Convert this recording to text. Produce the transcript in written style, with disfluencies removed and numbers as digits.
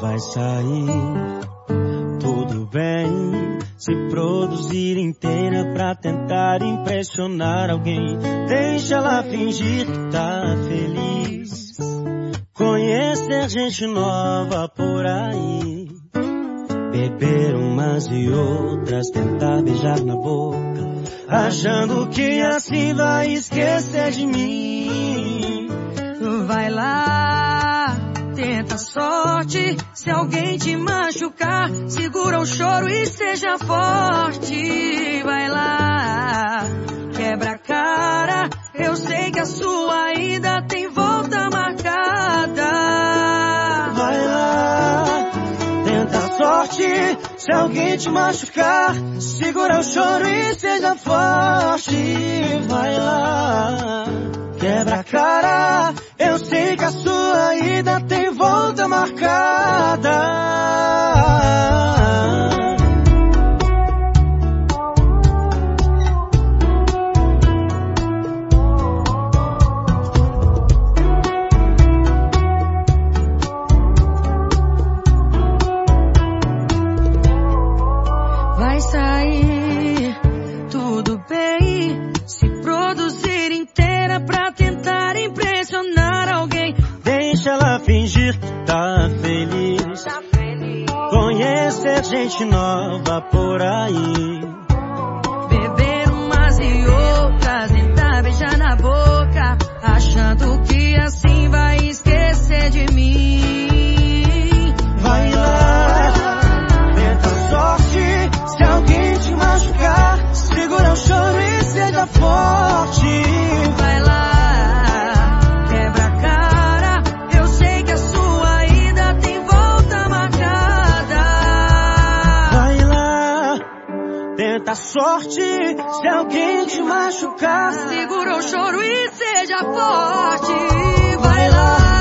vai sair tudo bem. Se produzir inteira pra tentar impressionar alguém, deixa ela fingir que tá feliz. Conhecer gente nova por aí, beber umas e outras, tentar beijar na boca, achando que assim vai esquecer de mim. Vai lá, tenta a sorte. Se alguém te machucar, segura o choro e seja forte. Vai lá, quebra a cara. Eu sei que a sua ida tem volta marcada. Vai lá, tenta a sorte. Se alguém te machucar, segura o choro e seja forte. Vai lá, quebra a cara. Eu sei que a sua ida tem volta marcada. Vai sair tudo bem. Se produzir inteira pra tentar impressionar alguém, deixa ela fingir que tá feliz. Conhecer gente nova por aí, beber umas e outras, tentar beijar na boca, achando que assim vai esquecer de mim. vai lá, tenta a sorte. Se alguém te machucar, segura o choro e seja forte. Vai lá, quebra a cara. Eu sei que a sua ida tem volta marcada. Vai lá, tenta a sorte. Se alguém te machucar, Segura o choro e seja forte. Vai lá.